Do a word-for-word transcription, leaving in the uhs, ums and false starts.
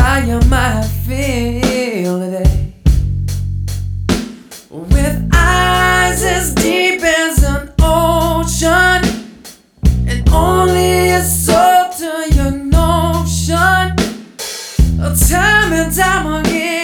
how you might feel today. With eyes as deep as an ocean and only a soul to your notion. Time and time again